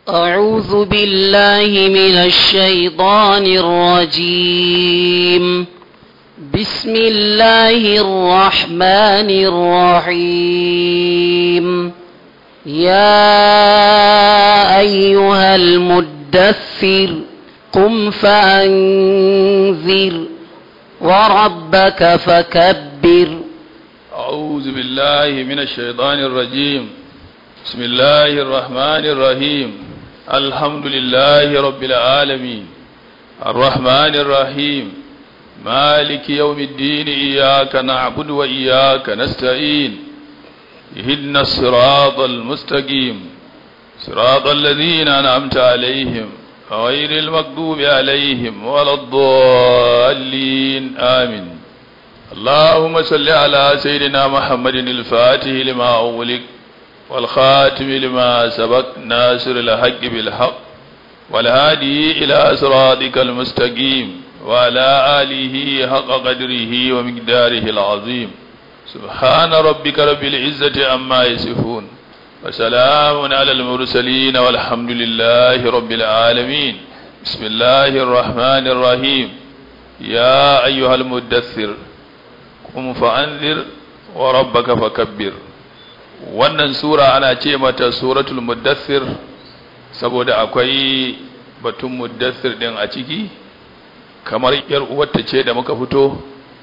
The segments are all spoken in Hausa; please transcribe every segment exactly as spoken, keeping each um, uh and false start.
أعوذ بالله من الشيطان الرجيم. بسم الله الرحمن الرحيم. يا أيها المدثر قم فأنذر وربك فكبر. أعوذ بالله من الشيطان الرجيم. بسم الله الرحمن الرحيم. الحمد لله رب العالمين الرحمن الرحيم مالك يوم الدين إياك نعبد وإياك نستعين اهدنا الصراط المستقيم صراط الذين أنعمت عليهم غير المغضوب عليهم ولا الضالين آمين. اللهم صل على سيدنا محمد الفاتح لما أغلق والخاتم لما سبق ناصر الحق بالحق والهادي إلى صراطك المستقيم وعلى آله حق قدره ومقداره العظيم. سبحان ربك رب العزة عما يصفون وسلام على المرسلين والحمد لله رب العالمين. بسم الله الرحمن الرحيم. يا أيها المدثر قم فأنذر وربك فكبر. wannan sura ana ce mata suratul muddathir saboda akwai batun muddathir din a ciki, kamar yar uwarta ce da muka fito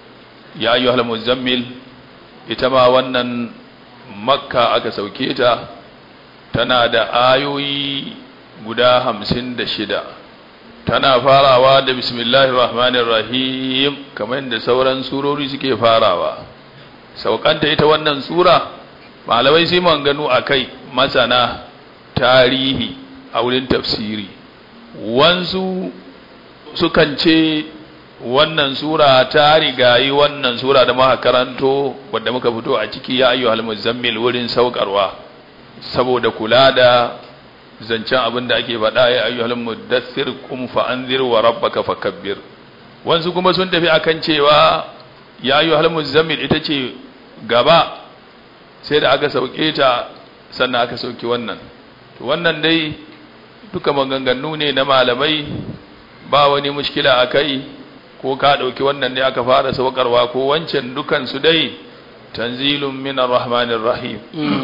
ya ayyuhal muzammil. ita ma wannan makka aka sauke ta, tana da ayoyi guda hamsin da shida, tana farawa da bismillahir rahmanir rahim kamar yadda sauran surori suke farawa. saukanta ita wannan sura malamai sai manganu akai, masana tarihi a wurin tafsiri wansu sukan ce wannan sura ta rigayi wannan sura da muka karanto wadda muka fito a ciki ya ayyuhal muzammil wurin saukarwa, saboda kula da zancen abin da ake faɗa ya ayyuhal muddathir qum fa anzir wa rabbaka fakabbir. wansu kuma sun tafi akan cewa ya ayyuhal muzammil ita ce gaba, sai da aka sauke ta sannan aka sauki wannan. to wannan dai duka maganganu ne na malamai, ba wani mushkila akai, ko ka dauki wannan ne aka fara saukarwa ko wancan, dukan su dai tanzilun minar rahmanir rahim.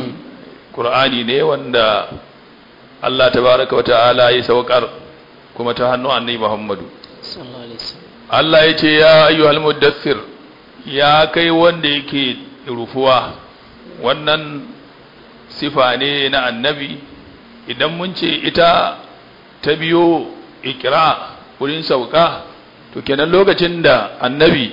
Qur'ani ne wanda Allah tabaraka wa ta'ala ya saukar kuma ta hannu annabi Muhammadu sallallahu alaihi wasallam. Allah yace ya ayyuhal muddathir, ya kai wanda yake rufuwa. wannan sifa ne na annabi. idan mun ce ita ta biyo ikra wurin sauka, to kenan lokacin da annabi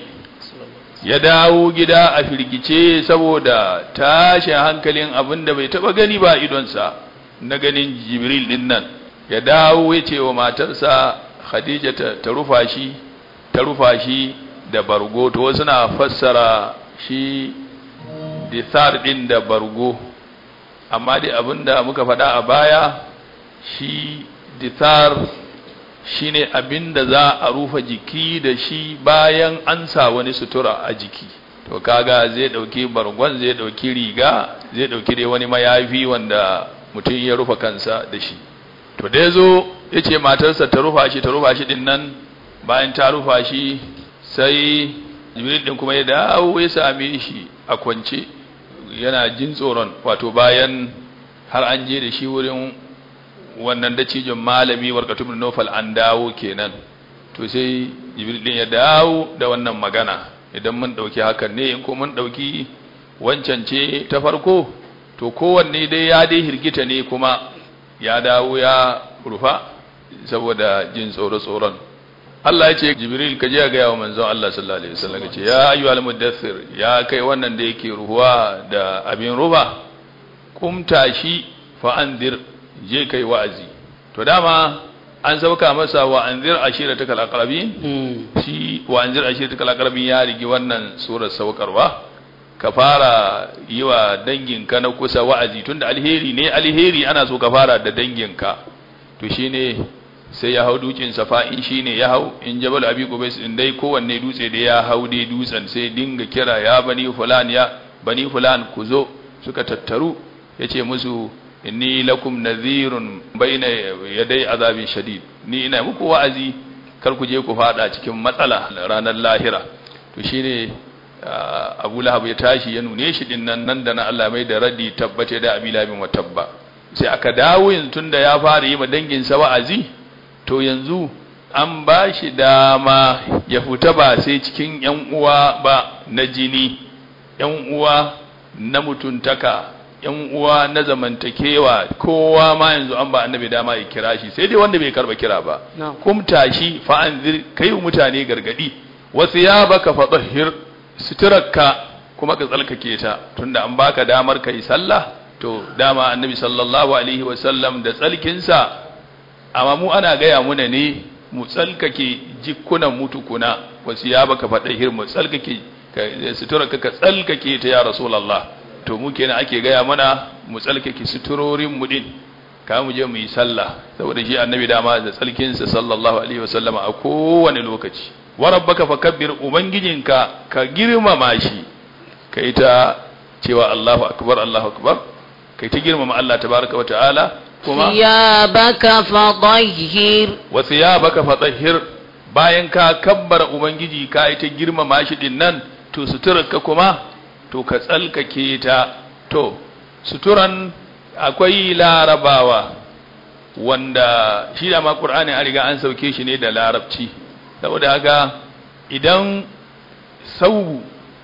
ya dawo gida a firgice saboda tashin hankalin abin da bai taba gani ba idonsa na ganin jibril din nan, ya dawo ya ce wa matarsa khadija ta, ta rufa shi ta rufa shi da bargo. to wasu na fassara shi dithar din da bargo, amma dai abinda muka faɗa a baya, shi dithar shine abinda za a rufe jiki da shi bayan an sa wani sutura a jiki. to kaga zai dauki bargon, zai dauki riga, zai dauki dai wani mayafi wanda mutum ya rufe kansa da shi. to da yazo yace matarsa ta rufa shi ta rufa shi din nan, bayan ta rufa shi sai jibril din kuma ya dawo ya same shi a kwance yana jin tsoron, wato bayan har an je da shi wurin wannan dacijin malami Warqatu ibn Nawfal an dawo kenan. to sai jibril din ya dawo da wannan magana. idan mun dauki hakan ne, in ko mun dauki wancan ce ta farko, to kowanne dai ya dai hirgita ne kuma ya dawo ya rufa saboda jin tsoro tsoron. Allah ya ce Jibril ka je ga yawo manzon Allah sallallahu alaihi wasallam, ya ce ya ayyuhal muddathir, ya kai wannan da yake ruhuwa da abin ruba, kum tashi fa anzir, je kai wa'azi. to dama an sauka masa wa anzir ashiratakal aqrabin. shi wa anzir ashiratakal aqrabin ya rigi wannan surar saukarwa, ka fara yi wa danginka na kusa wa'azi, tunda alheri ne, alheri ana so ka fara da danginka. to shine sai ya hau dukin safa, in shine ya hau, in jabal abi qubais in dai kowanne dutse da ya hau dai dutsen sai dinga kira ya bani fulan, ya bani fulan ku zo. suka tattaru, yace musu inni lakum nadhirun bayna yaday azabin shadid ni ina muku wa'azi kar ku je ku fada cikin matsala ranar lahira to shine Abu Lahab ya tashi ya nune shi din nan nan da na Allah mai da raddi tabbate da Abi Lahab wa tabba sai aka dawo yanzu tunda ya fara yi ma dangin sa wa'azi to yanzu an ba shi dama ya fita ba sai cikin yan uwa ba na jini yan uwa na mutuntaka yan uwa na zamantakewa kowa ma yanzu an ba annabi dama ya kira shi sai dai wanda bai karba kira ba kum tashi fa anzir kai mutane gargadi wasu ya baka fatahhir suturarka kuma ka tsalkake ta tunda an baka damar kai sallah to dama annabi sallallahu alaihi wasallam da tsalkinsa amma mu ana gaya muna ne mu tsalkake jikunan mutukuna wasu ya baka fatahhir mu tsalkake suturarka ka tsalkake ta ya rasulullah to mu kenan ake gaya mana mu tsalkake suturorin mu din ka mu je mu yi sallah saboda shi annabi dama da tsalkinsa sallallahu alaihi wasallam a kowane lokaci wa rabbaka fakabbir ubangijinka ka girmama shi kai ta cewa Allahu akbar Allahu akbar kai ta girmama Allah tabaaraka wa ta'ala kuma thiyabaka fatahhir wa thiyabaka fatahhir bayan ka kabbara ubangiji ka yi ta girmama shi din nan to suturarka kuma to ka tsalkake ta to suturan akwai larabawa wanda shi da ma Qur'ani an riga an sauke shi ne da larabci saboda haka idan sau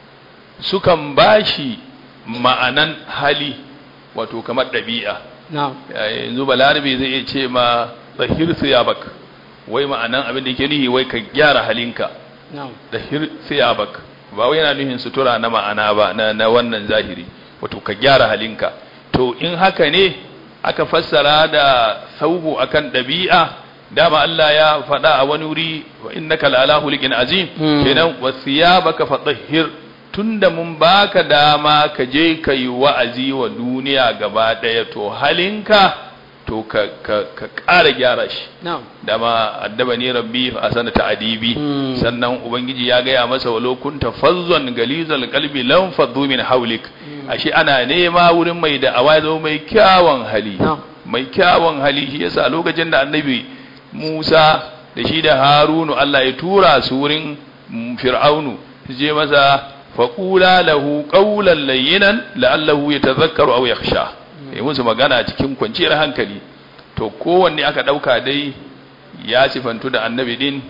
sukan bashi ma'anan hali wato kamar ɗabi'a yanzu balarabe zai iya ce ma zahir siyabak wai ma'anan abin da yake nihi wai ka gyara halinka zahir siyabak ba wai yana nuhin sutura na ma'ana ba na, na wannan zahiri wato ka gyara halinka to in haka ne aka fassara da saubu akan ɗabi'a dama Allah ya faɗa a wani wuri wa innaka la'ala hulikin azim kenan wasiyabaka fatahhir tunda mun baka dama ka je ka yi wa'azi wa duniya gaba daya to halinka to ka ka ka ƙara gyara shi dama addabani rabbi fa asana ta'dibi sannan ubangiji ya gaya masa walau kunta fazzan galizal qalbi lam faddu min hawlik ashe ana nema wurin mai da awazo mai kyawun hali mai kyawun hali shi yasa lokacin da annabi Musa da shi da Harunu Allah ya tura su wurin Fir'aunu su je masa faqula lahu qawlan layyinan la'allahu yatadhakkaru aw yakhsha yi musu magana cikin kwanciyar hankali to kowanne aka dauka dai ya sifantu da annabi din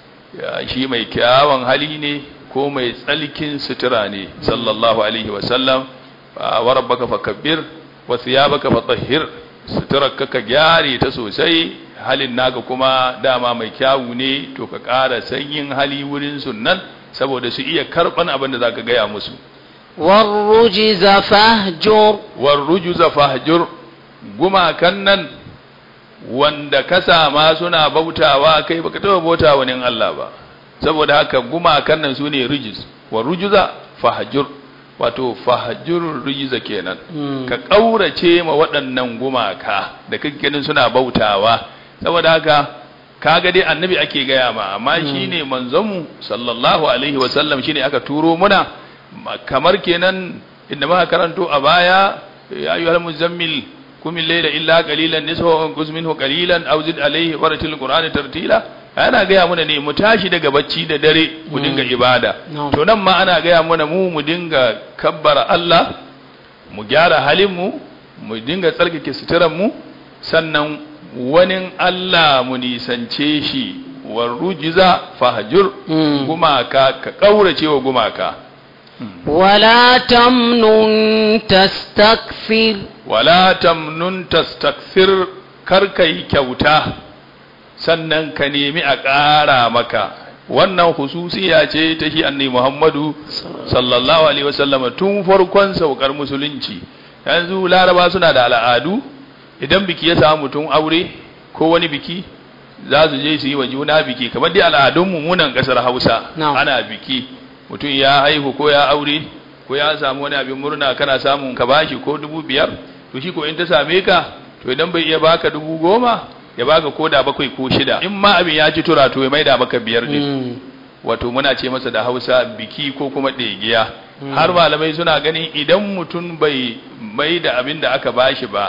shi mai kyawun hali ne ko mai tsalkin sutura ne sallallahu alaihi wasallam wa rabbaka fakabbir wa thiyabaka fatahhir suturarka ka gyare ta sosai halin naka kuma dama mai kyawu ne to ka ƙara sanyin hali wurin sunnan saboda su iya karban abin da zaka gaya musu warrujiza fahjur warrujiza fahjur gumakan nan wanda ka sama suna bautawa kai baka taba bautawa wani Allah ba saboda haka gumakan nan sune rijis warrujiza fahjur wato fahjur rijiza kenan hmm. ka kaurace ma waɗannan gumaka da kake ganin suna bautawa saboda haka kaga dai annabi ake gaya ma amma hmm. shine manzonmu sallallahu alaihi wasallam shine aka turo muna kamar kenan inda muka karanto a baya ya ayyuhal muzammil kum al-layla illa qalilan nisfahu qus minhu qalilan aw zid alayhi waratil qur'ani tartila ana gaya muna ne mu tashi daga bacci da dare mu dinga ibada to nan ma ana gaya muna mu mu dinga kabbara Allah mu gyara halin mu mu dinga tsarkake suturan mu sannan wani Allah mu nisance shi warujiza fahjur gumaka ka kaurace wa gumaka wala tamnun tastakthir wala tamnun tastakthir karkai kyauta sannan ka nemi a ƙara maka wannan hususiya ce ta shi annabi Muhammadu sallallahu alaihi wasallam tun farkon saukar musulunci yanzu laraba suna da al'adu idan biki ya samu mutum aure ko wani biki za su je su yi wa juna biki kamar dai al'adun mummunan kasar Hausa ana biki mutum ya haihu ko ya aure ko ya samu wani abin murna kana samun ka bashi ko dubu biyar to shi ko in ta same ka to idan bai iya baka dubu goma ya baka koda bakwai ko shida in ma abin ya ci tura to ya maida maka biyar ne mm. wato muna ce masa da Hausa biki ko kuma ɗegiya mm. har malamai suna ganin idan mutum bai maida abin da aka bashi ba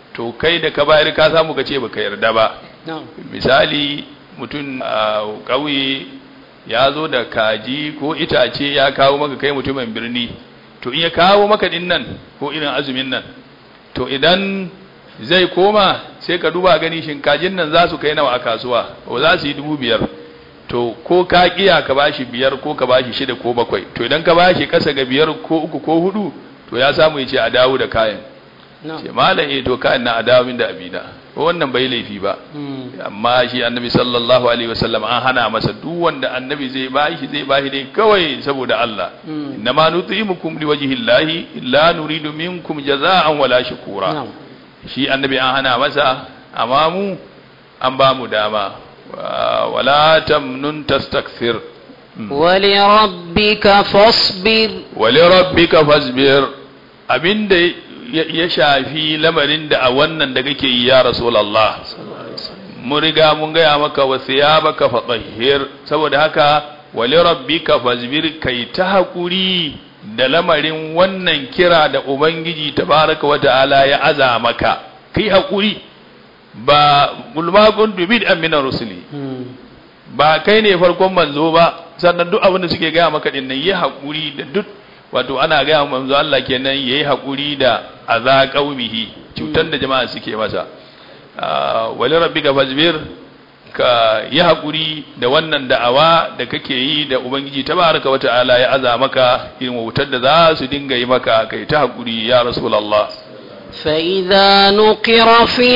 to kai da ka bayar ka samu ka ce baka yarda ba misali mutum a ƙauye ya zo da kaji ko itace ya kawo maka kai mutumin birni to in ya kawo maka din nan ko irin azumin nan to idan zai koma sai ka duba gani shin kajin nan za su kai nawa a kasuwa ko za su yi dubu biyar to ko ka kiya ka bashi biyar ko ka bashi shida ko bakwai to idan ka bashi kasa ga biyar ko uku ko hudu to ya samu ya ce a dawo da kayan ce malam eh to kayan na a dawo min da abina ko wannan bai laifi ba amma shi annabi sallallahu alaihi wasallam an hana masa duk wanda annabi zai bashi zai bashi dai kawai saboda Allah inna ma nutimukum liwajhillahi la nuridu minkum jazaa'an wala shukura shi annabi an hana masa amma mu an ba mu dama wala tamnun tastakthir wali rabbika fasbir wali rabbika fasbir abinda ya shafi lamarin da a wannan da kake yi ya rasulullah mun riga mun gaya maka wa thiyabaka fatahhir saboda haka wali rabbika fasbir kai ta hakuri da lamarin wannan kira da ubangiji tabaraka wa ta'ala ya aza maka kai hakuri ba gulma kuntu bid'an min rusuli ba kai ne farkon manzo ba sannan duk abin da suke gaya maka din nan yi hakuri da duk wato ana gaya manzo Allah kenan yayi hakuri da aza qaumihi cutar da jama'a suke masa wali rabbika fazbir ka yi hakuri da wannan da'awa da kake yi da ubangiji tabaraka wa ta'ala ya aza maka irin wutar da za su dinga yi maka kai ta hakuri ya rasulullah فإذا نقر في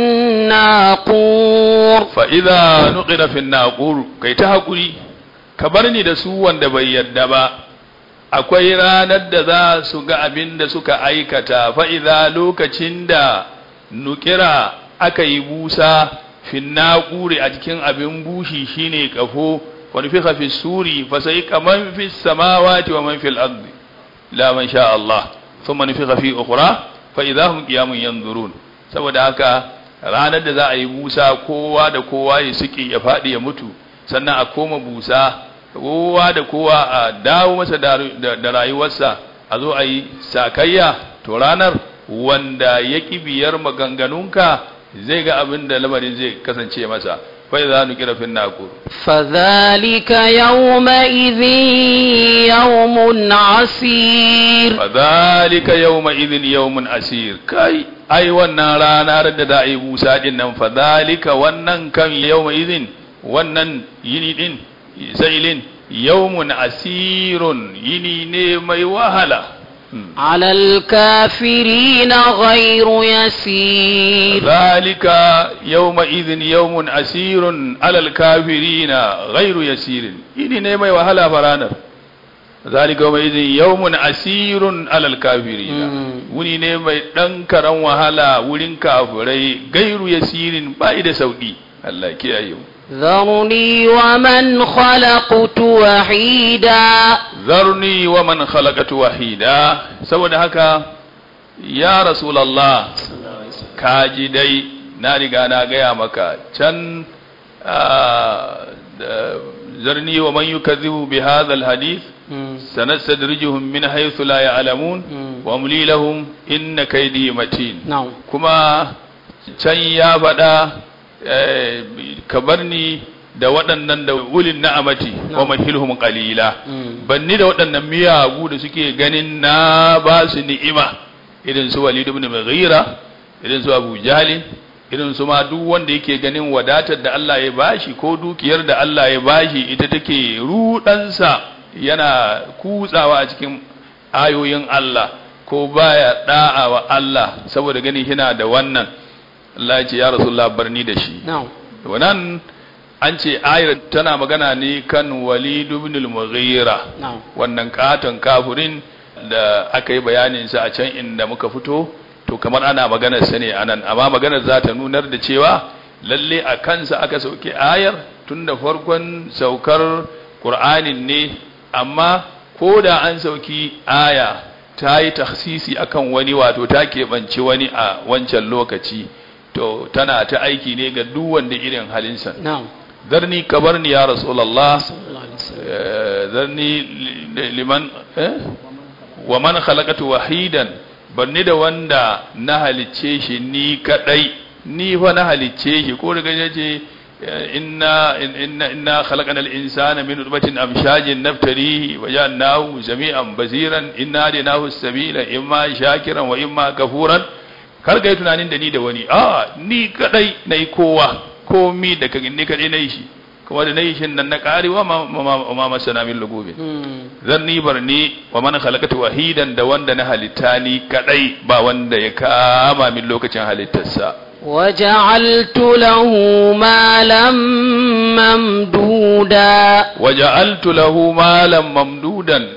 الناقور فإذا نقر في الناقور kai ta hakuri ka bar ni da su wanda bai yadda ba akwai ranar da za su ga abin da suka aikata fa idza lokacin da nukira aka yi busa fi naquri a cikin abin bushi shine kafo wa nufikha fi suri fa sai kaman fi samawati wa man fil ardi la man sha Allah thumma nufikha fi ukhra fa idahum qiyamun yanzurun saboda haka ranar da za a yi busa kowa da kowa ya suke ya fadi ya mutu sannan a koma busa kowa da kowa a dawo masa da rayuwarsa a zo a yi sakayya to ranar wanda ya biyar maganganunka zai ga abin da lamarin zai kasance masa fa idza nukira fi naqur fadhalika yawma idhin yawmun asir fadhalika yawma idhin yawmun asir kai ai wannan ranar da da ai busa din nan fadhalika wannan kan yawma idhin wannan yini din zailin yawmun asirun yini ne mai wahala على الكافرين غير يسير ذلك يومئذ يوم أسير على الكافرين غير يسير إني نيمي وهلا فرانر ذلك يومئذ يوم أسير على الكافرين وني نيمي دنكرا وهلا ولين كافري غير يسير بايد سودي الله كي أيوم ذرني ومن خلقت وحيدا ذرني ومن خلقت وحيدا saboda haka ya rasulullah kaji dai na riga na gaya maka can zarni wa man yukazzibu bi hadha alhadith sanastadrijuhum min haythu la ya'lamun wa amli lahum inna kaydi matin kuma can ya faɗa ka bar ni da waɗannan da ulin na'amati wa mahilhum qalila banni da waɗannan miyagu da suke ganin na ba su ni'ima irin su Walid ibn Mughira irin su Abu Jahl irin su ma duk wanda yake ganin wadatar da Allah ya bashi ko dukiyar da Allah ya bashi ita take rudansa yana kutsawa a cikin ayoyin Allah ko baya da'a wa Allah saboda ganin hina da wannan Allah ya ce ya Rasulullah barni da shi wannan an ce ayar tana magana ne kan Walid ibn al-Mughira wannan katon kafirin da aka yi bayanin sa a can inda muka fito to kamar ana maganar sa ne anan amma maganar za ta nunar da cewa lalle a kansa aka sauke ayar tunda farkon saukar Qur'anin ne amma ko da an sauki aya ta yi takhsisi akan wani wato ta keɓance wani a wancan lokaci to tana ta aiki ne ga duk wanda irin halinsa zarni kabarni ya rasulullah zarni liman wa man khalaqatu wahidan barni da wanda na halicce shi ni kadai ni fa na halicce shi ko daga yace inna inna inna khalaqana al-insana min nutfatin amshajin naftarihi wa ja'alnahu jami'an basiran inna hadaynahu as-sabila imma shakiran wa imma kafuran kar ga tunanin da ni da wani a ni kadai nayi kowa komi da kage ni kadai nayi shi kuma da nayi shin nan na karewa ma masana min lugubi zan ni barni wa man khalaqatu wahidan da wanda na halitta ni kadai ba wanda ya kama min lokacin halittarsa وجعلت له مالا ممدودا وجعلت له مالا ممدودا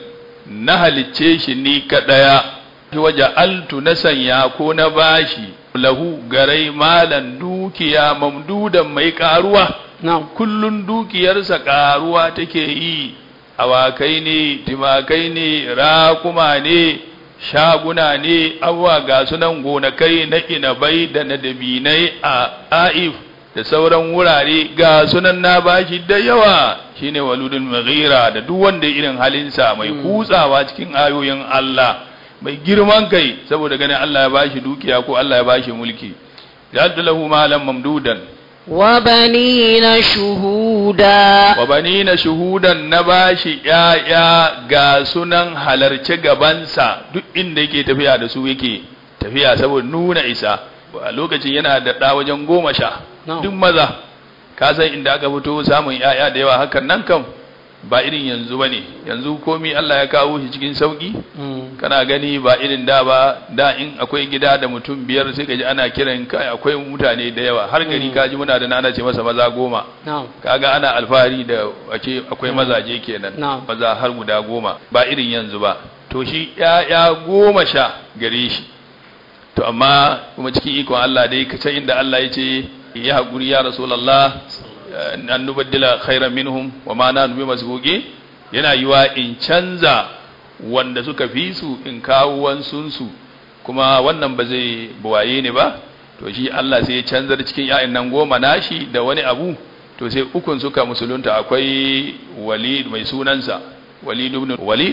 نهلتشي shi ni kadaya waja'altu nasanya ko na bashi lahu garai malan dukiya mamdudan mai karuwa kullun dukiyarsa karuwa take yi awakai ne timakai ne rakuma ne shaguna ne abuwa ga sunan gonakai na inabai da na dabinai a aif da sauran wurare ga sunan na bashi da yawa shine waludul maghira da duk wanda irin halinsa mai kutsawa cikin ayoyin Allah mai girman kai saboda ganin Allah ya bashi dukiya ko Allah ya bashi mulki ja'altu lahu malan mamdudan wa banina shuhuda wa banina shuhudan na bashi yaya ga sunan halarce gabansa duk inda yake tafiya da su yake tafiya saboda nuna isa a lokacin yana da da wajen goma sha duk maza ka san inda aka fito samun yaya da yawa hakan nan kam ba irin yanzu bane yanzu komai Allah ya kawo shi cikin sauki kana gani ba irin da ba da in akwai gida da mutum biyar sai kaji ana kiran kai akwai mutane da yawa har gari kaji muna da nana ce masa maza goma kaga ana alfahari da ake akwai mazaje kenan maza har guda goma ba irin yanzu ba to shi ya goma sha gare shi to amma kuma cikin ikon Allah dai kace inda Allah ya ce ya hakuri ya rasulullah an nubaddila khairan minhum wa ma nanu bi masbuqi yana yiwa in canza wanda suka fi su in kawo wansun su kuma wannan ba zai buwaye ne ba to shi Allah sai ya canza cikin ƴaƴan nan goma nashi da wani abu to sai ukun suka musulunta akwai Walid mai sunansa Walid ibn Walid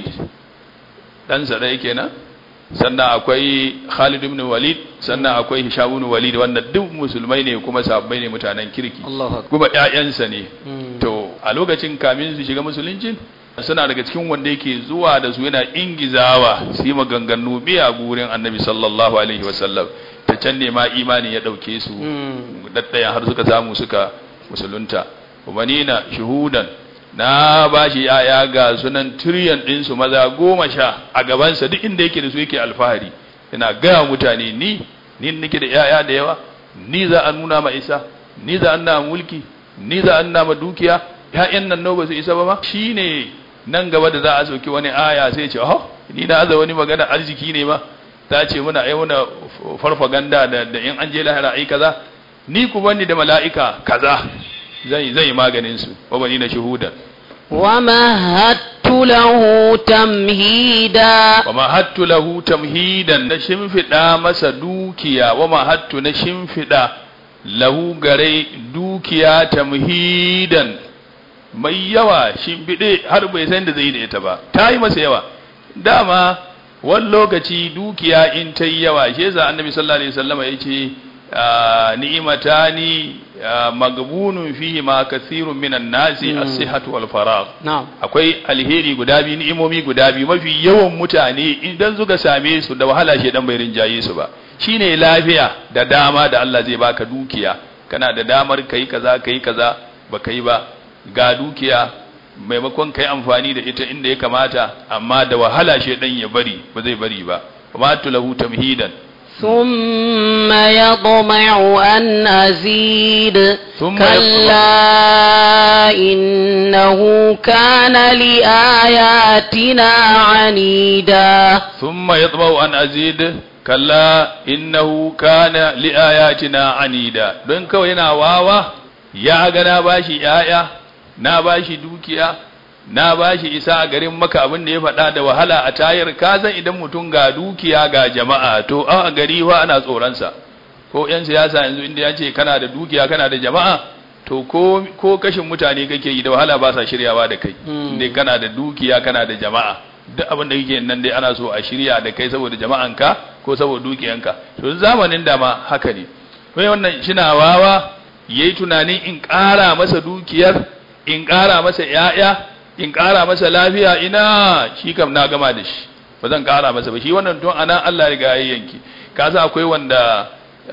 dan sa da yake na sannan akwai Khalid ibn Walid sannan akwai Hisham ibn Walid wanda duk musulmai ne kuma sahabbai ne mutanen kirki kuma ƴaƴansa ne to a lokacin kamin su shiga musulunci suna daga cikin wanda yake zuwa da su yana ingizawa su yi maganganu biya gurin Annabi sallallahu alaihi wasallam ta can ne ma imani ya dauke su daddayan har suka samu suka musulunta umanina shuhudan na ba shi yaya ga sunan tiriyan ɗinsu maza goma sha a gabansa duk inda yake da su yake alfahari yana gaya mutane ni ni nake da yaya da yawa ni za a nuna ma isa ni za a nuna mulki ni za a nuna ma dukiya ya'yan nan nawa ba su isa ba ma shine nan gaba da za a sauki wani aya sai ce oh ni na aza wani magana arziki ne ma ta ce muna ai muna farfaganda da da in an je lahira ai kaza ni ku bani da mala'ika kaza zai zai maganin su wa bani na shuhudan wa mahattu lahu tamhida wa mahattu lahu tamhidan na shimfida masa dukiya wa mahattu na shimfida lahu gare dukiya tamhidan mai yawa shimfide har bai san da zai da ita ba ta yi masa yawa dama wani lokaci dukiya in ta yi yawa shi yasa annabi sallallahu alaihi wasallam ya ce ni'matani magbunun fihi ma kathirun minan nasi as-sihhatu wal faragh akwai alheri guda biyu ni'imomi guda biyu mafi yawan mutane idan suka same su da wahala shi dan bai rinjaye su ba shine lafiya da dama da Allah zai baka dukiya kana da damar kai kaza kai kaza ba kai ba ga dukiya maimakon kai amfani da ita inda ya kamata amma da wahala shi dan ya bari ba zai bari ba kuma tulahu tamhidan ثم يطمع أن أزيد كلا إنه كان لآياتنا عنيدا ثم يطمع أن أزيد كلا إنه كان لآياتنا عنيدا don kawai yana wawa ya ga na bashi yaya na bashi dukiya na bashi isa a garin maka abin da ya faɗa da wahala a tayar kazan idan mutum ga dukiya ga jama'a to a gari wa ana tsoronsa ko yan siyasa yanzu inda ya ce kana da dukiya kana da jama'a to ko ko kashin mutane kake yi da wahala ba sa shiryawa da kai inda kana da dukiya kana da jama'a duk abin da kake nan dai ana so a shirya da kai saboda jama'anka ko saboda dukiyanka to zamanin da ma haka ne kai wannan shina wawa yayi tunanin in ƙara masa dukiyar in ƙara masa ƴaƴa in ƙara masa lafiya ina shi kam na gama da shi ba zan ƙara masa ba shi wannan tun ana Allah riga ya yanki kaza akwai wanda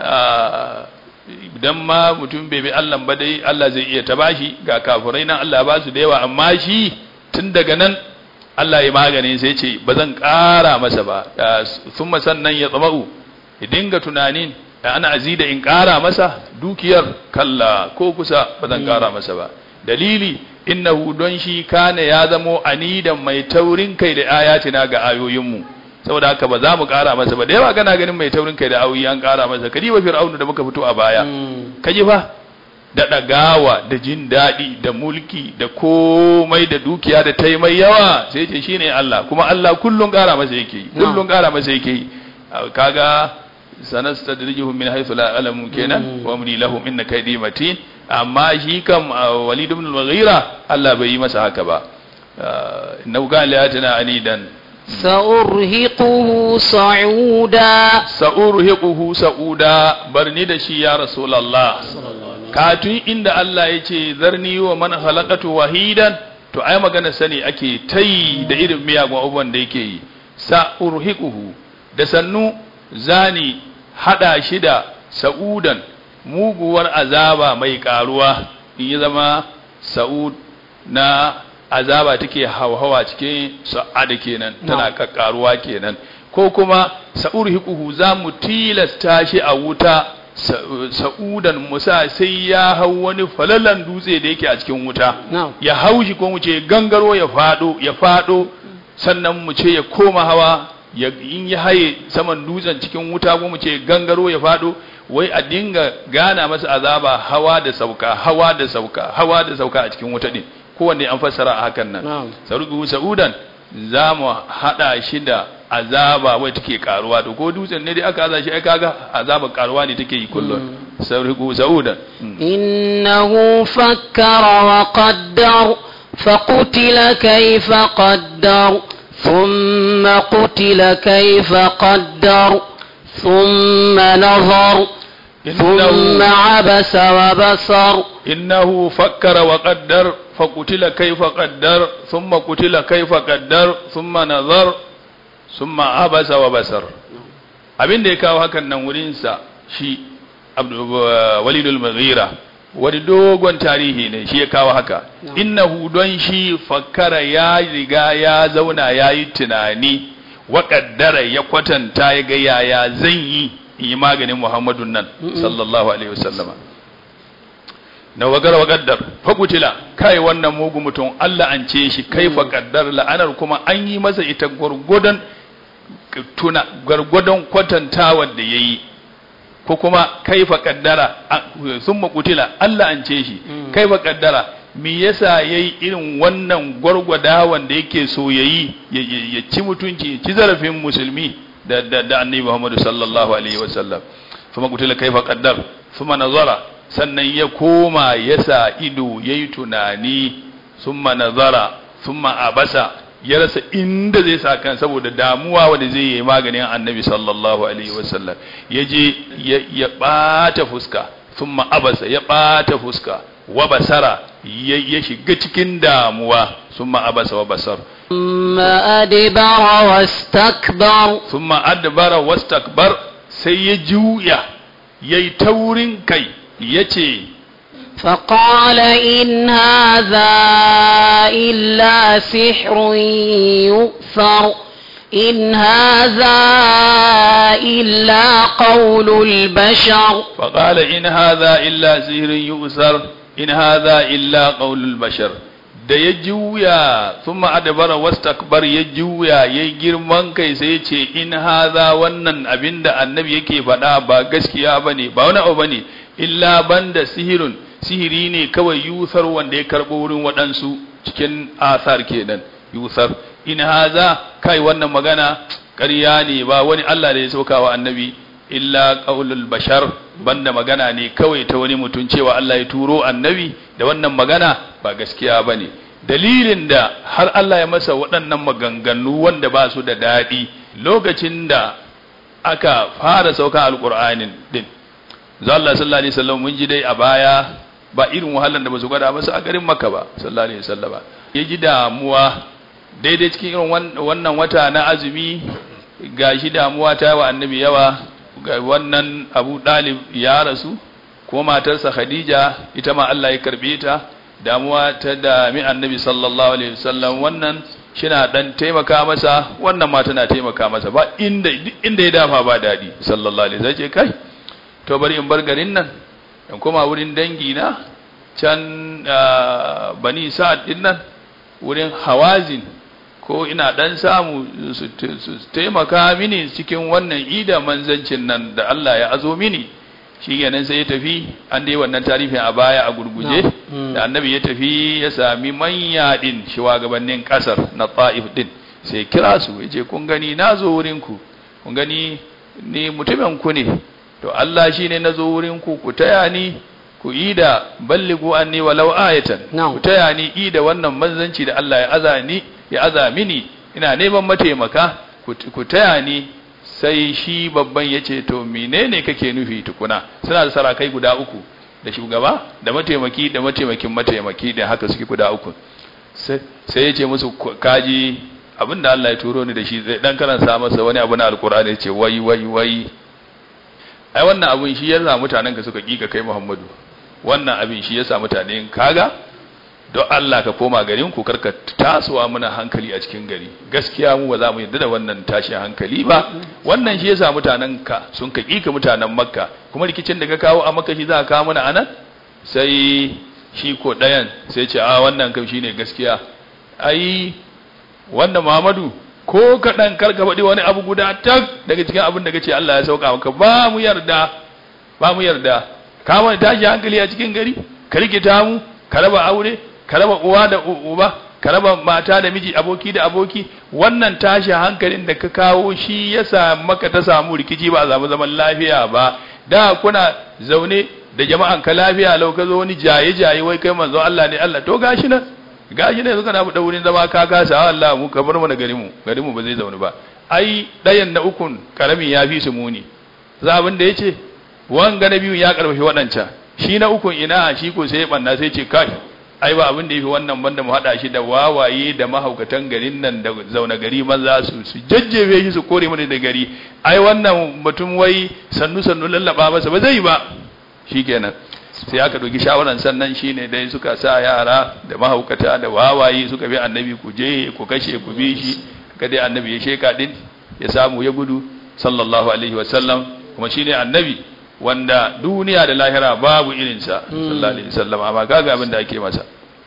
idan ma mutum bai bi Allah ba dai Allah zai iya ta bashi ga kafirai nan Allah ba su da yawa amma shi tun daga nan Allah ya magani sai ce ba zan ƙara masa ba thumma sannan ya tsamau ya dinga tunanin ana azida in ƙara masa dukiyar kalla ko kusa ba zan ƙara masa ba dalili innahu don shi kana ya zamo anidan mai taurin kai da ayatina ga ayoyinmu saboda haka ba za mu ƙara masa ba da yawa kana ganin mai taurin kai da ayoyi an ƙara masa kadi ba fir'aunu da muka fito a baya kaji fa da ɗagawa da jin daɗi da mulki da komai da dukiya da ta yi mai yawa sai ce shine Allah kuma Allah kullum ƙara masa yake yi kullum ƙara masa yake yi kaga sanastadrijuhum min haythu la ya'lamun kenan wa amli lahum inna kaydi matin amma shi kam Walid ibn al-Mughira Allah bai yi masa haka ba innahu kana liyatina anidan sa'urhiquhu sa'uda sa'urhiquhu sa'uda barni da shi ya rasulullah katun inda Allah ya ce zarni wa man halakatu wahidan to ai magana sani ake tai da irin miyagun abubuwan da yake yi sa'urhiquhu da sannu zani hada shi da sa'udan muguwar azaba mai karuwa in ya zama sa'ud na azaba take hauhawa cikin sa'ada kenan tana kakkaruwa kenan ko kuma sa'urhiquhu za mu tilasta shi a wuta sa'udan musa sai ya hau wani falalan dutse da yake a cikin wuta ya haushi ko mu ce gangaro ya fado ya fado sannan mu ce ya koma hawa ya in ya haye saman dutsen cikin wuta ko mu ce gangaro ya fado wai a dinga gana masa azaba hawa da sauka hawa da sauka hawa da sauka a cikin wuta din kowanne an fassara a hakan nan sarugu sa'udan za mu hada shi da azaba wai take karuwa to ko dutsen ne dai aka aza shi ai kaga azaba karuwa ne take yi kullun sarugu sa'udan innahu fakkara wa qaddar faqutila kayfa qaddar thumma qutila kayfa qaddar thumma nazar ثم عبس وبصر إنه فكر وقدر فقتل كيف قدر ثم قتل كيف قدر ثم نظر ثم عبس وبصر abin da ya kawo hakan nan wurinsa shi Walid al-Mughira wani dogon tarihi ne shi ya kawo haka innahu don shi fakkara ya riga ya zauna ya yi tunani wa qaddara ya kwatanta ya ga yaya zan yi yi maganin Muhammadun nan sallallahu alaihi wasallama na wagara wa qaddar fakutila kai wannan mugu mutum Allah an ce shi kaifa qaddar la'anar kuma an yi masa ita gurgudan tuna gurgudan kwatantawa da yayi ko kuma kaifa qaddara summa kutila Allah an ce shi kaifa qaddara me yasa yayi irin wannan gurgudawan da yake so yayi ya ci mutunci ya ci zarafin musulmi da da da annabi Muhammad sallallahu alaihi wasallam kuma kutila kaifa qaddar kuma nazara sannan ya koma yasa ido yayi tunani summa nazara summa abasa ya rasa inda zai sa kan saboda damuwa wanda zai yi maganin annabi sallallahu alaihi wasallam yaje ya bata fuska summa abasa ya bata fuska wa basara ya shiga cikin damuwa summa abasa wa basar ثم أدبر واستكبر ثم أدبر واستكبر sai ya juya yayi taurin kai yace فقال إن هذا إلا سحر يؤثر إن هذا إلا قول البشر فقال إن هذا إلا سحر يؤثر إن هذا إلا قول البشر da ya juya thumma adbara wastakbar ya juya yayi girman kai sai ya ce in haza wannan abinda annabi yake faɗa ba gaskiya bane ba wani abu bane illa banda sihirun sihiri ne kawai yusar wanda ya karbo wurin waɗansu cikin asar kenan yusar in haza kai wannan magana ƙarya ne ba wani Allah da ya sauka wa annabi illa qaulul bashar banda magana ne kawai ta wani mutum cewa Allah ya turo annabi da wannan magana ba gaskiya bane dalilin da har Allah ya masa waɗannan maganganu wanda ba su da daɗi lokacin da aka fara sauka alqur'anin din Allah sallallahu alaihi wasallam mun ji dai a baya ba irin wahalan da ba su gwada masa a garin Makka ba sallallahu alaihi wasallam ya ji damuwa daidai cikin irin wannan wata na azumi gashi damuwa ta wa annabi yawa ga wannan Abu Dalib ya rasu ko matarsa Khadija ita ma Allah ya karbe ta damuwa ta dami annabi sallallahu alaihi wasallam wannan shina dan taimaka masa wannan ma tana taimaka masa ba inda inda ya dafa ba dadi sallallahu alaihi wasallam ce kai to bari in bar garin nan in koma wurin dangi na can bani sa'ad din nan wurin hawazin ko ina dan samu su taimaka mini cikin wannan ida manzancin nan da Allah ya azo mini shi kenan sai ya tafi an dai wannan tarihin a baya a gurguje da annabi ya tafi ya sami manya din shugabannin kasar na Taif din sai kira su yace kun gani nazo wurin ku kun gani ni mutumin ku ne to Allah shine nazo wurin ku ku taya ni ku ida balligu anni walau ayatan ku taya ni ida wannan manzanci da Allah ya azani ya aza mini ina neman mataimaka ku taya ni sai shi babban yace to menene kake nufi tukuna suna da sarakai guda uku da shugaba da mataimaki da mataimakin mataimaki da haka suke guda uku sai yace musu kaji abinda Allah ya turo ni da shi zai dan karanta masa wani abu na alkur'ani yace wai wai wai ai wannan abun shi yasa mutanen ka suka kika kai Muhammadu wannan abin shi yasa mutanen kaga don Allah ka koma garin ku karka tasowa muna hankali a cikin gari gaskiya mu ba za mu yarda da wannan tashin hankali ba wannan shi yasa mutanen ka sun ka kika mutanen Makka kuma rikicin da ka kawo a Makka shi za ka kawo mana anan sai shi ko dayan sai ce a wannan kam shine gaskiya ai wannan Muhammadu ko kadan karka faɗi wani abu guda tak daga cikin abin da kace Allah ya sauka maka ba mu yarda ba mu yarda ka wani tashi hankali a cikin gari ka rikita mu ka raba aure ka raba uwa da uba ka raba mata da miji aboki da aboki wannan tashi hankalin da ka kawo shi yasa maka ta samu rikici ba a samu zaman lafiya ba da kuna zaune da jama'an ka lafiya lau ka zo wani jaye jaye wai kai manzo Allah ne Allah to gashi nan gashi ne suka na da wurin zama ka kasa Allah mu ka bar mu da gari mu gari mu ba zai zaune ba ai dayan na ukun karamin ya fi su muni za abin da yace wanga na biyu ya karfafi wadancan shi na ukun ina shi ko sai ya banna sai ce kai ai ba abin da yafi wannan banda mu hada shi da wawaye da mahaukatan garin nan da zauna gari maza su su jajjebe shi su kore mu da gari ai wannan mutum wai sannu sannu lallaba masa ba zai ba shikenan sai aka dogi shawaran sannan shine dai suka sa yara da mahaukata da wawaye suka bi annabi ku je ku kashe ku bi shi ka dai annabi ya sheka din ya samu ya gudu sallallahu alaihi wasallam kuma shine annabi wanda duniya da lahira babu irinsa sallallahu alaihi wasallam amma kaga abin da ake masa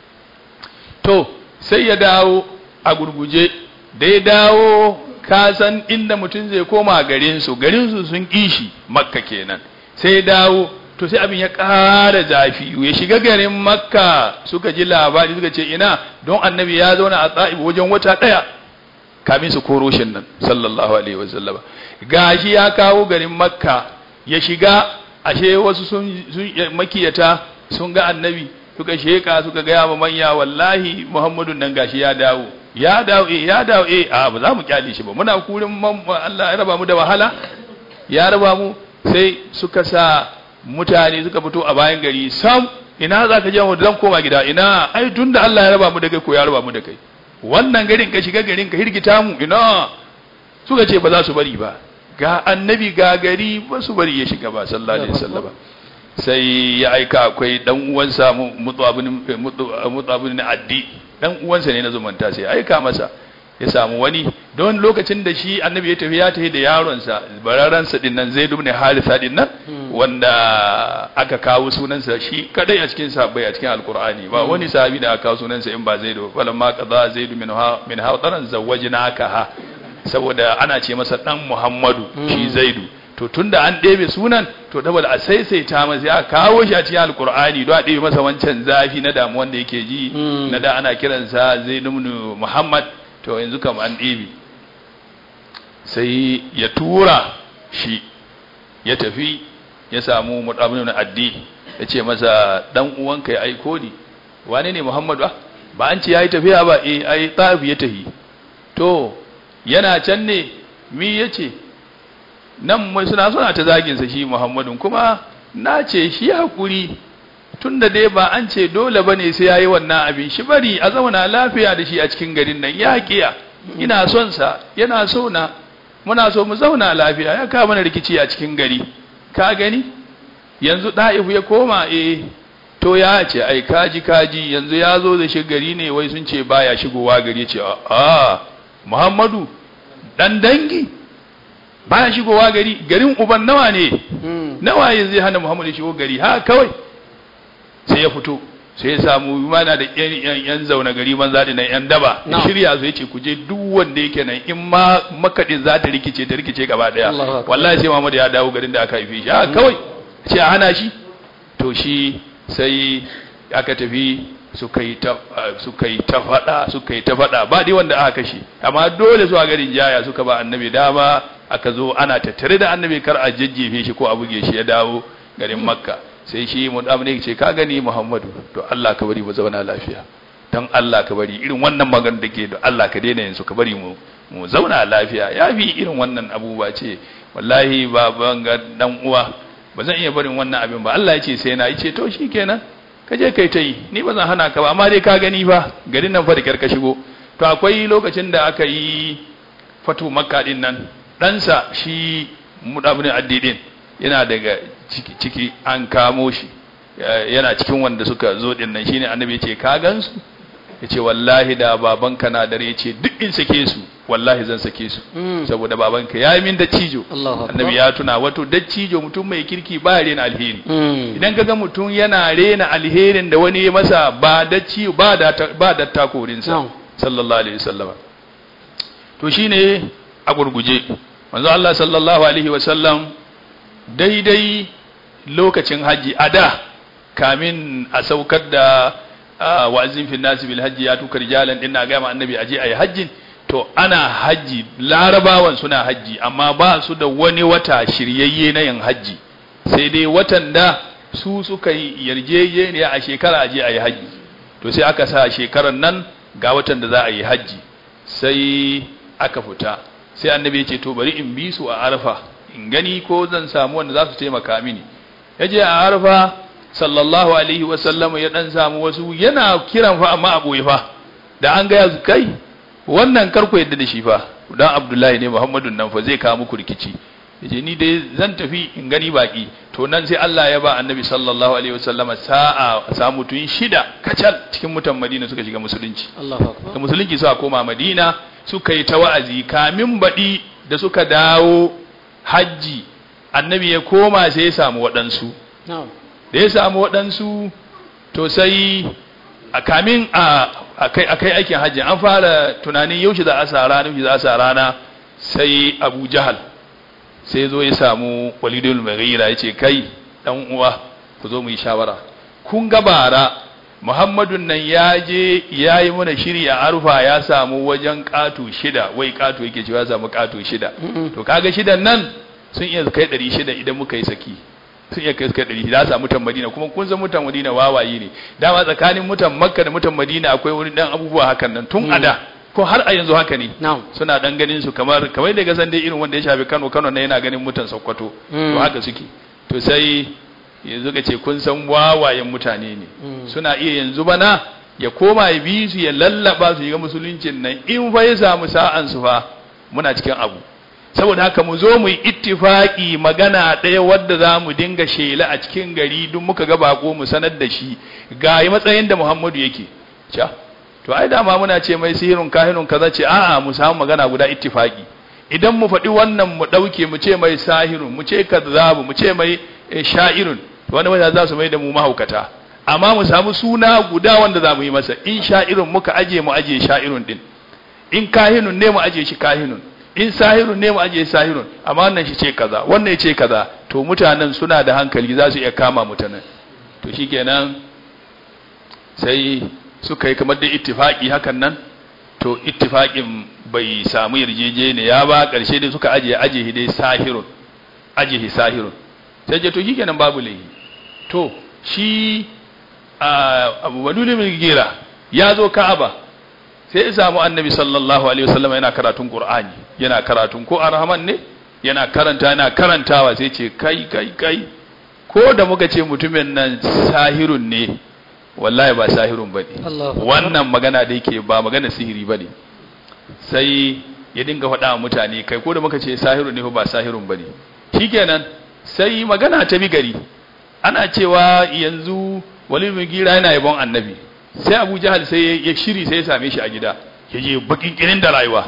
to sai ya dawo a gurguje da ya dawo ka san inda mutum zai koma garin su garin su sun kishi Makka kenan sai ya dawo to sai abin ya ƙara zafi ya shiga garin Makka suka ji labari suka ce ina don annabi ya zauna a Taif wajen wata daya kamin su koro shin nan sallallahu alaihi wasallam gashi ya kawo garin Makka ya shiga ashe wasu sun makiyata sun ga annabi suka sheka suka ga ma manya wallahi Muhammadun nan gashi ya dawo ya dawo eh ya dawo eh a ba za mu kyale shi ba muna kurin Allah ya raba mu da wahala ya raba mu sai suka sa mutane suka fito a bayan gari sam ina za ka je mu zan koma gida ina ai tunda Allah ya raba mu da kai ko ya raba mu da kai wannan garin ka shiga garin ka hirgita mu ina suka ce ba za su bari ba ga annabi ga gari ba su bari ya shiga ba sallallahu alaihi wasallam sai ya aika akwai dan uwansa mutabin mutabin addi dan uwansa ne na zumunta sai ya aika masa ya samu wani don lokacin da shi annabi ya tafi ya tafi da yaronsa bararansa din nan Zaid ibn Haritha din nan wanda aka kawo sunansa shi kadai a cikin sahabbai a cikin alqur'ani ba wani sahabi da aka kawo sunansa in ba Zaid ba falamma qada Zaid minha min hawtaran zawwajnaka saboda ana ce masa dan Muhammadu shi Zaidu to tunda an ɗebe sunan to dabal a saisaita masa ya kawo shi a cikin alqur'ani don a ɗebe masa wancan zafi na damuwan da yake ji na da ana kiransa Zaid ibn Muhammad to yanzu kam an ɗebe sai ya tura shi ya tafi ya samu mutabin addi ya ce masa dan uwanka ya aiko ni wane ne Muhammadu ba ba an ce yayi tafiya ba eh ai Taif ya tafi to yana can ne mi yace nan mai suna suna ta zagin sa shi Muhammadun kuma na ce shi hakuri tunda dai ba an ce dole bane sai yayi wannan abin shi bari a zauna lafiya da shi a cikin garin nan ya kiya ina son sa yana so na muna so mu zauna lafiya ya ka mana rikici a cikin gari ka gani yanzu da'ifu ya koma eh to ya ce ai kaji kaji yanzu ya zo da shi gari ne wai sun ce baya shigowa gari ya ce a Muhammadu dan dangi baya shigowa gari garin uban nawa ne nawa ya zai hana Muhammadu shigo gari ha kawai sai ya fito sai ya samu mana da yan yan zauna gari banza da nan yan daba shirya su yace ku je duk wanda yake nan in ma makadin za ta rikice ta rikice gaba daya wallahi sai Muhammadu ya dawo garin da aka haife shi ha kawai ce a hana shi to shi sai aka tafi suka yi ta suka yi ta fada suka yi ta fada ba dai wanda aka kashe amma dole su a garin jaya suka ba annabi dama aka zo ana tattare da annabi kar a jajjefe shi ko a buge shi ya dawo garin makka sai shi mudam ne ce ka gani Muhammadu to Allah ka bari mu zauna lafiya dan Allah ka bari irin wannan magana da ke da Allah ka daina yanzu ka bari mu mu zauna lafiya yafi irin wannan abubuwa ce wallahi baban ga dan uwa ba zan iya barin wannan abin ba Allah ya ce sai na yace to shikenan ka je kai ta yi ni ba zan hana ka ba amma dai ka gani ba garin nan fa da kyar ka shigo to akwai lokacin da aka yi fatu makka din nan ɗansa shi mudabin addidin yana daga ciki ciki an kamo shi yana cikin wanda suka zo din nan shine annabi ya ce ka gansu ya ce wallahi da babanka na dare ya ce duk in sake su wallahi zan sake su saboda babanka ya yi min da cijo annabi ya tuna wato da cijo mutum mai kirki ba ya rena alheri idan ka ga mutum yana rena alherin da wani ya masa ba da cijo ba da ba da takorinsa sallallahu alaihi wasallama to shine a gurguje manzo Allah sallallahu alaihi wasallam daidai lokacin haji a da kamin a saukar da wa'azin fi nasi bil hajji ya tukar jalan din na ga ma annabi aje ayi hajjin to ana haji larabawan suna haji amma ba su da wani wata shiryayye na yin haji sai dai watan da su suka yi yarjejeniya a shekara aje ayi haji to sai aka sa shekaran nan ga watan da za a yi haji sai aka fita sai annabi ya ce to bari in bi su a arfa in gani ko zan samu wanda za su taimaka mini yaje a arfa sallallahu alaihi wasallam ya dan samu wasu yana kiran fa amma aboye fa da an ga yazu kai wannan karko yadda da shi fa dan Abdullahi ne Muhammadun nan fa zai kawo muku rikici yace ni dai zan tafi in gani baki to nan sai Allah ya ba annabi sallallahu alaihi wasallama sa'a samu tun shida kacal cikin mutan Madina suka shiga musulunci Allahu akbar da musulunci suka koma Madina suka yi ta wa'azi kamin badi da suka dawo haji annabi ya koma sai ya samu waɗansu na'am da ya samu waɗansu to sai a kamin a kai aikin hajji an fara tunanin yaushe za a sa rana yaushe za a sa rana sai Abu Jahal sai zo ya samu Walidul Mughira yace kai dan uwa ku zo mu yi shawara kun ga bara Muhammadun nan ya je yayi mana shiri a Arfa ya samu wajen katu shida wai katu yake cewa ya samu katu shida to kaga shidan nan sun iya kai ɗari shida idan muka yi saki sun iya kai ɗari za samu mutan Madina kuma kun san mutan Madina wawaye ne dama tsakanin mutan Makka da mutan Madina akwai wani dan abubuwa hakan nan tun ada ko har a yanzu haka ne suna dan ganin su kamar kamar da gasan dai irin wanda ya shafi Kano Kano ne yana ganin mutan Sokoto to haka suke to sai yanzu ka ce kun san wawayen mutane ne suna iya yanzu bana ya koma ya bi su ya lallaba su ga musuluncin nan in fa ya samu sa'an su fa muna cikin abu saboda haka mu zo mu yi ittifaki magana ɗaya wadda za mu dinga shela a cikin gari duk muka ga bako mu sanar da shi ga matsayin da Muhammadu yake ca to ai dama muna ce mai sihirun kahinun kaza ce a'a mu samu magana guda ittifaki idan mu faɗi wannan mu ɗauke mu ce mai sahirun mu ce kazzabu mu ce mai sha'irun wani wanda za su mai da mu mahaukata amma mu samu suna guda wanda za mu yi masa in sha'irun muka aje mu aje sha'irun din in kahinun ne mu aje shi kahinun in sahirun ne mu aje sahirun amma wannan shi ce kaza wannan ya ce kaza to mutanen suna da hankali za su iya kama mutanen to shikenan sai suka yi kamar da ittifaki hakan nan to ittifakin bai samu yarjejeniya ba karshe dai suka aje aje dai sahirun aje sahirun sai je to shikenan babu laifi to shi Abu Badul bin Gira ya zo Ka'aba sai ya samu Annabi sallallahu alaihi wasallam yana karatun Qur'ani yana karatun ko Ar-Rahman ne yana karanta yana karantawa sai ce kai kai kai ko da muka ce mutumin nan sahirun ne wallahi ba sahirun bane wannan magana da yake ba magana sihiri bane sai ya dinga faɗa wa mutane kai ko da muka ce sahirun ne ba sahirun bane shikenan sai magana ta bi gari ana cewa yanzu Walid bin Gira yana yabon annabi sai Abu Jahal sai ya shiri sai ya same shi a gida yaje bakin kirin da rayuwa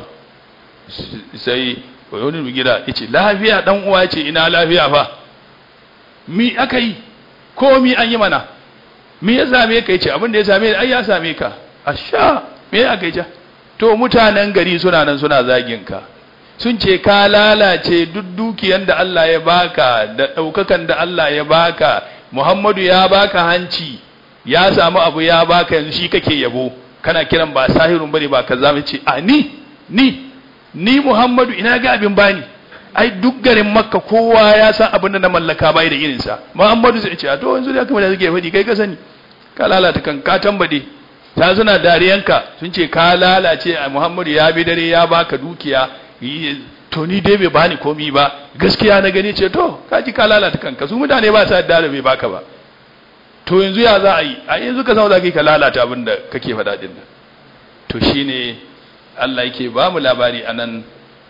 sai Walid bin Gira yace lafiya dan uwa yace ina lafiya fa mi aka yi ko mi an yi mana mi ya same ka yace abin da ya same ai ya same ka asha me aka yi to mutanen gari suna nan suna zagin ka sun ce ka lalace duk dukiyan da Allah ya baka da daukakan da Allah ya baka Muhammadu ya baka hanci ya samu abu ya baka yanzu shi kake yabo kana kiran ba sahirun bane ba kaza mace a ni ni ni Muhammadu ina ga abin bani ai duk garin Makka kowa ya san abin da na mallaka bai da irin sa Muhammadu sai ce to yanzu da kuma da suke fadi kai ka sani ka lalata kan ka tambade ta suna dariyanka sun ce ka lalace Muhammadu ya bi dare ya baka dukiya to ni dai bai bani komi ba gaskiya na gani ce to kaji ka lalata kanka su mutane ba sa da bai baka ba to yanzu ya za a yi a yanzu ka samu za ka lalata abin da kake faɗa din nan to shine Allah yake ba mu labari anan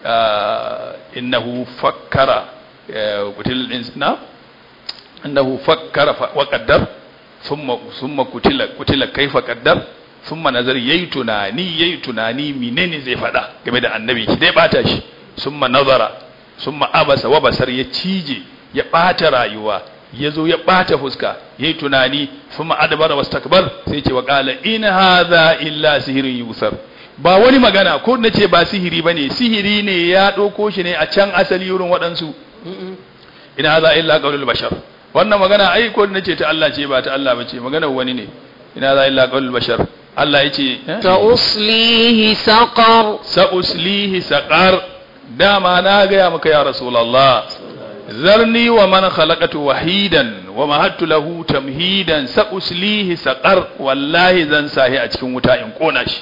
innahu fakkara kutil insana innahu fakkara wa qaddar thumma thumma kutila kutila kaifa qaddar thumma nazar yayi tunani yayi tunani menene zai faɗa game da annabi shi dai bata shi summa nazara summa abasa wa basar ya cije ya bata rayuwa yazo ya bata fuska yayi tunani summa adbara wastakbar sai ce wa qala in hadha illa sihrun yusar ba wani magana ko nace ba sihiri bane sihiri ne ya dauko shi ne a can asali wurin wadansu in hadha illa qaulul bashar wannan magana ai ko nace ta Allah ce ba ta Allah bace maganar wani ne in hadha illa qaulul bashar Allah yace ta uslihi saqar sa uslihi saqar dama na gaya maka ya rasulullah zarni wa man khalaqatu wahidan wa mahattu lahu tamhidan sa uslihi saqar wallahi zan sahi a cikin wuta in kona shi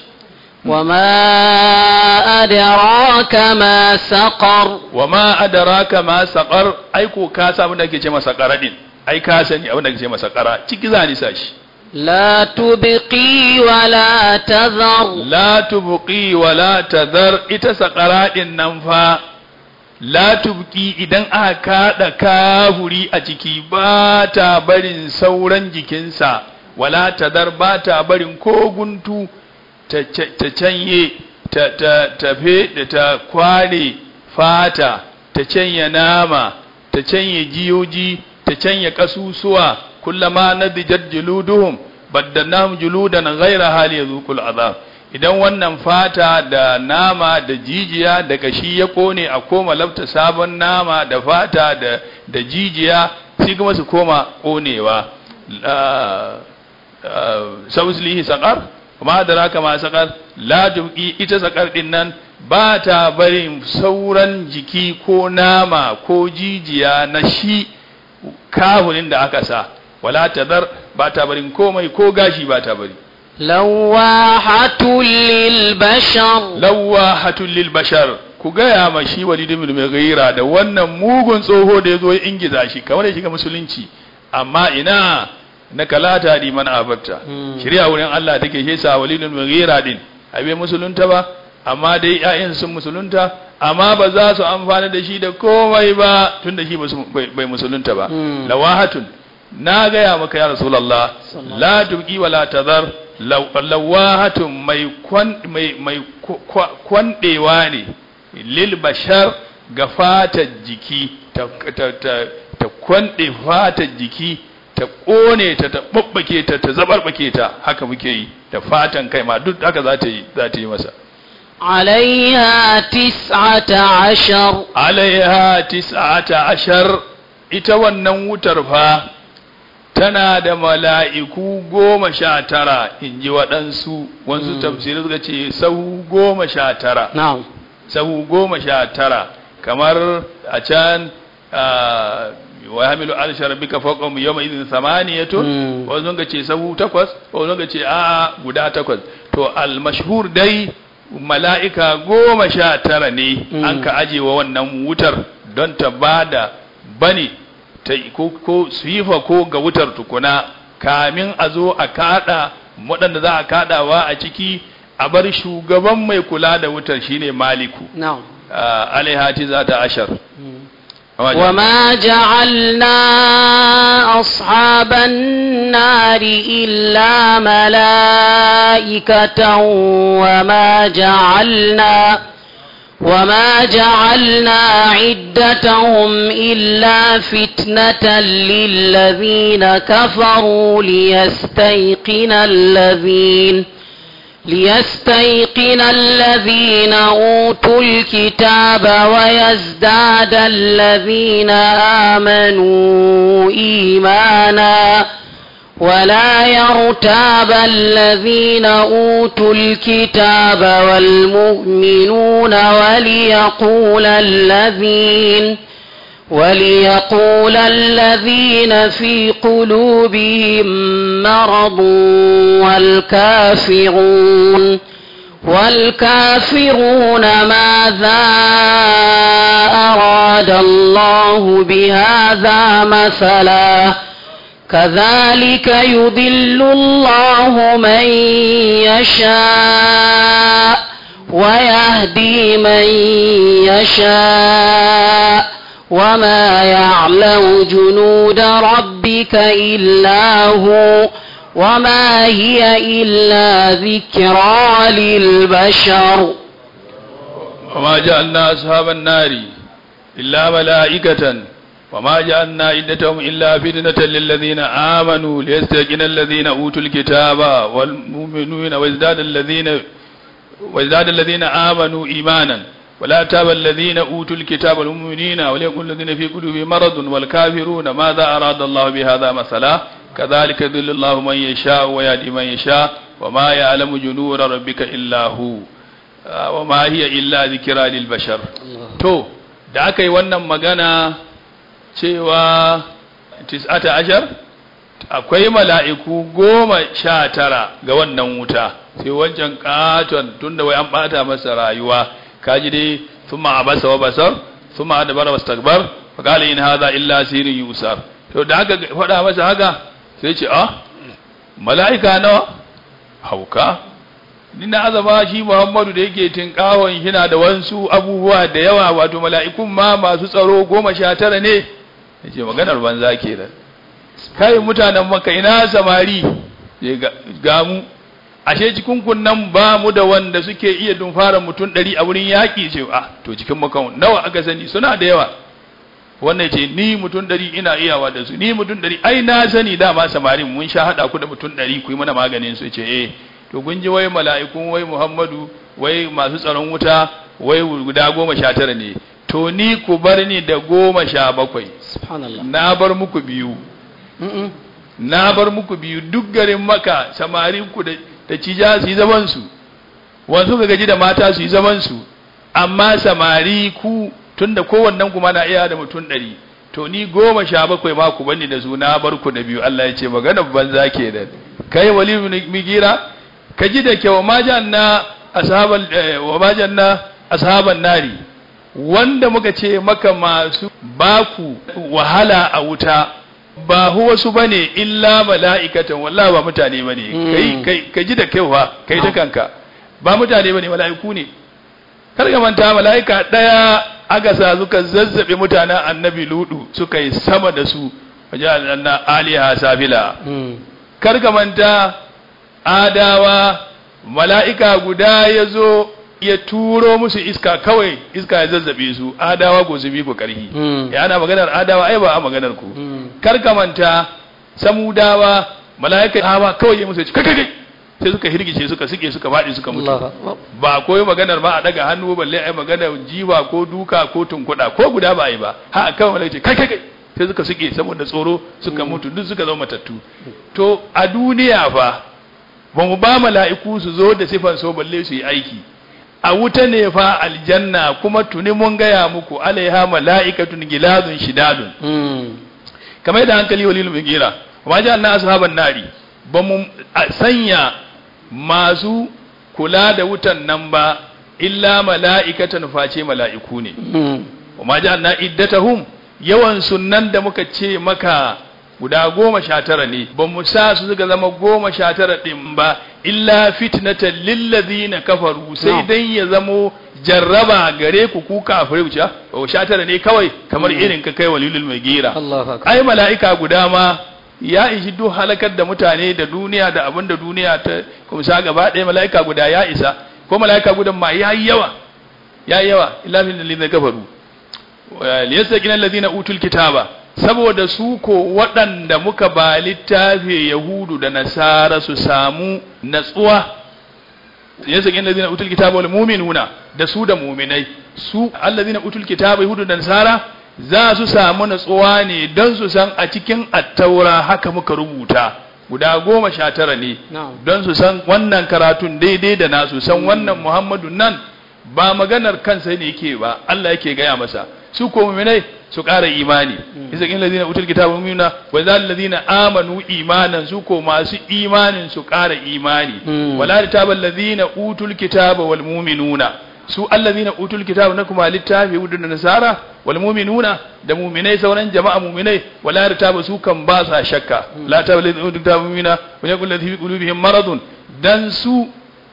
wama adraka ma saqar wama adraka ma saqar ai ko ka samu da ke ce masa saqara din ai ka sani abin da ke ce masa saqara ciki zani sashi لا تبقي ولا تذر لا تبقي ولا تذر ita sakara din nan fa la tubqi idan aka kada kafuri a ciki ba ta barin sauran jikinsa wala tadar ba ta barin ko guntu ta ta canye ta ta tafe da ta kware fata ta canye nama ta canye jiyoji ta canye kasusuwa kullama nadijat juluduhum baddannahum juludan ghayra hali yazuqul azab idan wannan fata da nama da jijiya da kashi ya kone a koma lafta sabon nama da fata da da jijiya sai kuma su koma konewa sauslihi saqar kuma daraka ma saqar la tuqi ita saqar din nan ba ta barin sauran jiki ko nama ko jijiya na shi kahunin da aka sa wala tadar ba ta barin komai ko gashi ba ta bari lawahatul lil bashar lawahatul lil bashar ku gaya ma shi Walid ibn Mughira da wannan mugun tsoho da yazo ya ingiza shi kamar ya shiga musulunci amma ina na kalata di man abarta shari'a wurin Allah take shi sa Walid ibn Mughira din abe musulunta ba amma dai ƴaƴan sun musulunta amma ba za su amfana da shi da komai ba tunda shi bai musulunta ba lawahatun na gaya maka ya rasulullah la tubqi wala tadhar lawahatun mai kwan mai mai kwandewa ne lil bashar ga fatar jiki ta ta ta kwande fatar jiki ta kone ta ta babbake ta ta zabarbake ta haka muke yi da fatan kai ma duk haka za ta yi za ta yi masa عليها تسعة عشر عليها تسعة عشر ita wannan wutar fa tana da mala'iku goma sha tara in ji waɗansu wansu tafsirin suka ce sahu goma sha tara na'am sahu goma sha tara kamar a can wa hamilu alshar bika fawqahum yawma idhin thamaniyatu wanzu ga ce sahu takwas wanzu ga ce a guda takwas to al mashhur dai mala'ika goma sha tara ne an ka aje wa wannan wutar don ta bada bane ta ko ko sifa ko ga wutar tukuna kamin a zo a kada waɗanda za a kadawa a ciki a bar shugaban mai kula da wutar shine maliku na'am alaihati za ta ashar وما جعلنا أصحاب النار إلا ملائكة وما جعلنا وما جعلنا عدتهم إلا فتنة للذين كفروا ليستيقن الذين ليستيقن الذين أوتوا الكتاب ويزداد الذين آمنوا إيمانا ولا يرتاب الذين أوتوا الكتاب والمؤمنون وليقول الذين وليقول الذين في قلوبهم مرض والكافرون والكافرون ماذا أراد الله بهذا مثلا كذلك يضل الله من يشاء ويهدي من يشاء وما يعلم جنود ربك إلا هو وما هي إلا ذكرى للبشر وما جعلنا أصحاب النار إلا ملائكة وما جعلنا عدتهم إلا فتنة للذين آمنوا ليستيقن الذين أوتوا الكتاب والمؤمنون ويزداد الذين ويزداد الذين آمنوا إيمانا ولا تاب الذين أوتوا الكتاب والمؤمنين وليقول الذين في قلوبهم مرض والكافرون ماذا أراد الله بهذا مثلا كذلك يضل الله من يشاء ويهدي من يشاء وما يعلم جنود ربك إلا هو وما هي إلا ذكرى للبشر تو da aka yi wannan magana cewa tis'ata ashar akwai mala'iku goma sha tara ga wannan wuta sai wancan katon tunda wai an bata masa rayuwa kaji dai thumma abasa wa basar thumma adbara wastakbar fa qala in hadha illa sirrun yusar to da aka faɗa masa haka sai ce ah mala'ika nawa hauka ni na azaba shi Muhammadu da yake tinkawon hina da wansu abubuwa da yawa wato mala'ikun ma masu tsaro goma sha tara ne yace maganar banza kenan kai mutanen Makka ina samari ga mu ashe cikin kunnan ba mu da wanda suke iya dumfara mutum ɗari a wurin yaƙi ce ah to cikin makan nawa aka sani suna da yawa wannan ce ni mutum ɗari ina iyawa da su ni mutum ɗari ai na sani dama samarin mun sha haɗa ku da mutum ɗari ku yi mana maganin su ce eh to kun ji wai mala'ikun wai Muhammadu wai masu tsaron wuta wai guda goma sha tara ne to ni ku bar ni da goma sha bakwai subhanallah na bar muku biyu na bar muku biyu duk garin Makka samarin ku da da cija su yi zaman su wanzu ga gaji da mata su yi zaman su amma samari ku tunda kowannen kuma na iya da mutum ɗari to ni goma sha bakwai ma ku bani da su na bar ku da biyu Allah ya ce magana banza kenan kai wali ibn migira ka ji da kyau ma janna ashaban wa ma janna ashaban nari wanda muka ce maka masu baku wahala a wuta ba huwa su bane illa mala'ikatan wallahi ba mutane bane kai kai ka ji da kyau fa kai ta kanka ba mutane bane mala'iku ne kar ka manta mala'ika daya aka sa suka zazzabe mutanen annabi ludu suka yi sama da su wajalna aliha safila kar ka manta adawa mala'ika guda yazo ya turo musu iska kawai iska ya zazzabe su adawa gozubi ku karhi ya ana maganar adawa ai ba a maganar ku kar ka manta samudawa mala'ika hawa kawai ya musu kai kai sai suka hirgice suka sike suka fadi suka mutu ba koyi maganar ma a daga hannu balle ai maganar jiwa ko duka ko tunkuda ko guda ba ai ba ha kawai mala'ika kai kai kai sai suka sike saboda tsoro suka mutu duk suka zama matattu to a duniya fa ba mu ba mala'iku su zo da sifan so balle su yi aiki a wuta ne fa aljanna kuma tuni mun gaya muku alaiha mala'ikatun giladun shidadun kamar da hankali walil mugira wa ja'alna ashaban nari ba mu sanya masu kula da wutan nan ba illa mala'ikatan face mala'iku ne kuma ja'alna iddatahum yawan sunnan da muka ce maka guda goma sha tara ne ba mu sa su suka zama goma sha tara din ba illa fitnatan lil ladina kafaru sai dan ya zamo jarraba gare ku ku kafirai wuce ba sha tara ne kawai kamar irin ka kai walilul magira ai mala'ika guda ma ya ishi duk halakar da mutane da duniya da abin da duniya ta kumsa gaba ɗaya mala'ika guda ya isa ko mala'ika guda ma ya yi yawa ya yi yawa illa fil ladina kafaru liyastaqina alladhina utul kitaba saboda su ko waɗanda muka ba littafi yahudu da nasara su samu natsuwa yastaqina alladhina utul kitaba wal mu'minuna da su da mu'minai su alladhina utul kitaba yahudu da nasara za su samu natsuwa ne don su san a cikin attaura haka muka rubuta guda goma sha tara ne don su san wannan karatun daidai da nasu san wannan muhammadu nan ba maganar kansa ne yake ba Allah yake gaya masa su ko mu'minai su ƙara imani isa kin ladina utul kitaba mu'minuna wa zal ladina amanu imanan su ko masu imanin su ƙara imani wala tabal ladina utul kitaba wal mu'minuna su alladhina utul kitaba na kuma littafi wudun nasara wal mu'minuna da mu'minai sauran jama'a mu'minai wala yartaba su kan ba sa shakka la tabal utul kitaba mu'mina wa yaqul ladhi fi qulubihim maradun dan su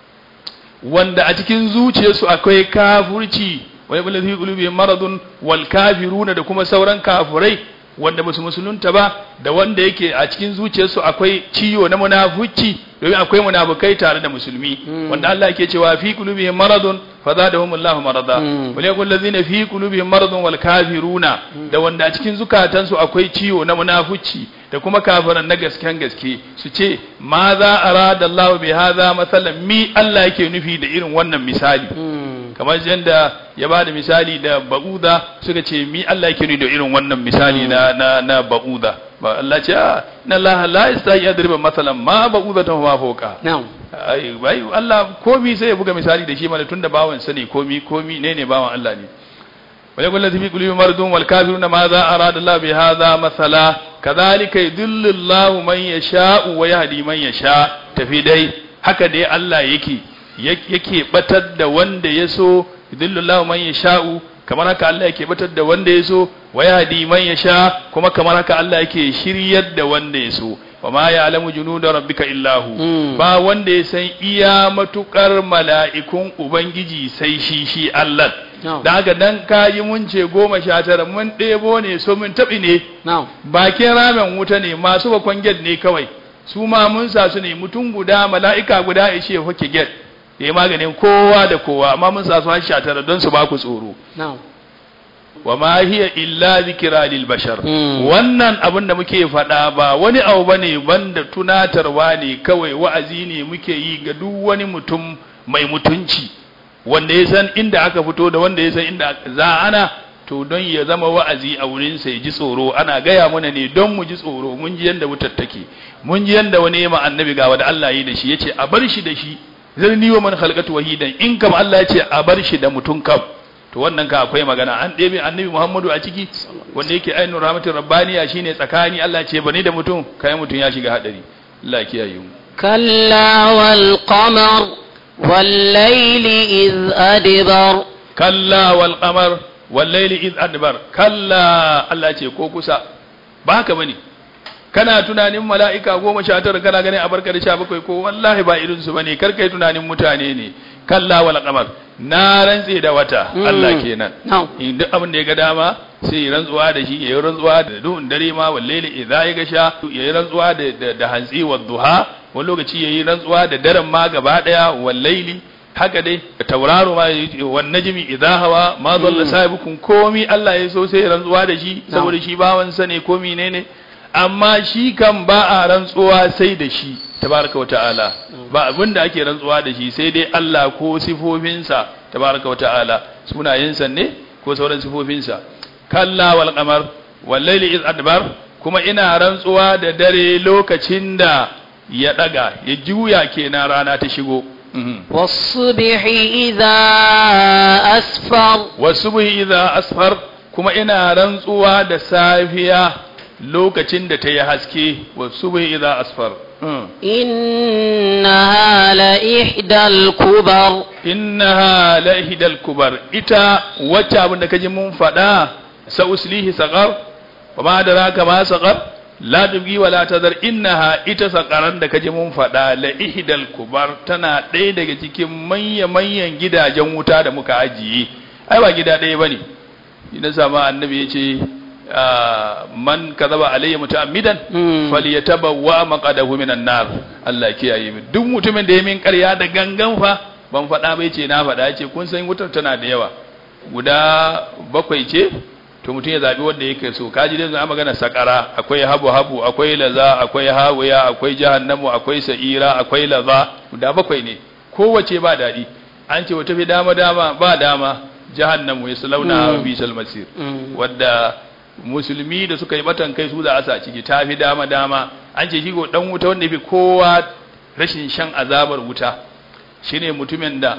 wanda a cikin zuciyarsu akwai kafirci wa yaqul ladhi fi qulubihim maradun wal kafiruna da kuma sauran kafirai wanda basu musulunta ba da wanda yake a cikin zuciyarsu akwai ciwo na munafici domin akwai munafikai tare da musulmi wanda Allah yake cewa fi qulubihim maradun fazadahum Allahu marada wal yaqul ladhina fi qulubihim maradun wal kafiruna da wanda a cikin zukatansu akwai ciwo na munafici da kuma kafiran na gasken gaske su ce ma za arada Allah bi hadha masalan mi Allah yake nufi da irin wannan misali kamar yadda ya bada misali da ba'uda suka ce mi Allah yake nufi da irin wannan misali na na na ba'uda ba Allah ce inna Allah la yastahi yadriba masalan ma ba'udatan wa fawqa na'am ai bai Allah komi sai ya buga misali da shi mana tunda bawan sani komi komi ne ne bawan Allah ne wala kullu fi qulubi maradun wal kafiruna ma za arada Allah bi hadha masala kadhalika yudillu Allah man yasha'u wa yahdi man yasha tafi dai haka dai Allah yake yake batar da wanda yaso yudillu Allah man yasha'u kamar haka Allah yake batar da wanda yaso wa yahdi man yasha kuma kamar haka Allah yake shiryar da wanda yaso wa ma ya'lamu junuda rabbika illahu ba wanda ya san iya matukar mala'ikun ubangiji sai shi shi Allah da haka dan kayi mun ce goma sha tara mun ɗebo ne so mun taɓi ne bakin ramen wuta ne masu bakon get ne kawai su ma mun sa su ne mutum guda mala'ika guda ya ce fake get ya yi maganin kowa da kowa amma mun sa su har sha tara don su ba ku tsoro wa ma hiya illa zikra lil bashar wannan abin da muke faɗa ba wani abu bane banda tunatarwa ne kawai wa'azi ne muke yi ga duk wani mutum mai mutunci wanda ya san inda aka fito da wanda ya san inda za ana to don ya zama wa'azi a wurin sa ya ji tsoro ana gaya mana ne don mu ji tsoro mun ji yanda wutar take mun ji yanda wani ma annabi ga wanda Allah yi da shi yace a bar shi da shi zarni wa man khalaqatu wahidan in kam Allah yace a bar shi da mutun kam to wannan ka akwai magana an ɗebe annabi Muhammadu a ciki wanda yake ainihin rahmatin rabbaniya shine tsakani Allah ce bani da mutum kai mutum ya shiga hadari Allah ya kiyaye mu kalla wal qamar wal layli iz adbar kalla wal qamar wal layli iz adbar kalla Allah ce ko kusa ba haka bane kana tunanin mala'ika goma sha tara kana ganin abarka da sha bakwai ko wallahi ba irin su bane kar kai tunanin mutane ne kalla wal qamar na rantse da wata Allah kenan in duk abin da ya ga dama sai ya rantsuwa da shi ya yi rantsuwa da duhun dare ma wallahi idza ya ga sha ya yi rantsuwa da da hantsi wa duha wani lokaci ya yi rantsuwa da daren ma gaba daya wallahi haka dai tauraro ma wan najmi idza hawa ma dalla sahibukum komi Allah ya so sai ya rantsuwa da shi saboda shi bawan sa ne komi ne ne amma shi kan ba a rantsuwa sai da shi tabaraka wa ta'ala ba abinda ake rantsuwa da shi sai dai Allah ko sifofinsa tabaraka wa ta'ala sunayensa ne ko sauran sifofinsa kalla wal qamar wal layli iz adbar kuma ina rantsuwa da dare lokacin da ya daga ya juya kenan rana ta shigo was-subhi idza asfar was-subhi idza asfar kuma ina rantsuwa da safiya lokacin da ta yi haske was-subhi idza asfar innaha لإحدى الكبر innaha la ihdal kubar ita wacce abin da kaji mun faɗa sa uslihi saqar wa ma adraka ma saqar la tubgi wa la tadar innaha ita saqaran da kaji mun faɗa la ihdal kubar tana ɗaya daga cikin manyan manyan gidajen wuta da muka ajiye ai ba gida ɗaya bane ina sama annabi yace man kadaba alayya muta'ammidan falyatabawwa maqadahu minan nar Allah kiyaye mu duk mutumin da ya min ƙarya da gangan fa ban faɗa bai ce na faɗa ce kun san wutar tana da yawa guda bakwai ce to mutum ya zabi wanda yake so kaji dai zan magana sakara akwai habu habu akwai laza akwai hawiya akwai jahannamu akwai sa'ira akwai laza guda bakwai ne kowace ba dadi an ce wata fi dama dama ba dama jahannamu ya sulauna wa bisal masir wadda musulmi da suka yi batan kai su za a sa ciki ta fi dama dama an ce shigo dan wuta wanda fi kowa rashin shan azabar wuta shine mutumin da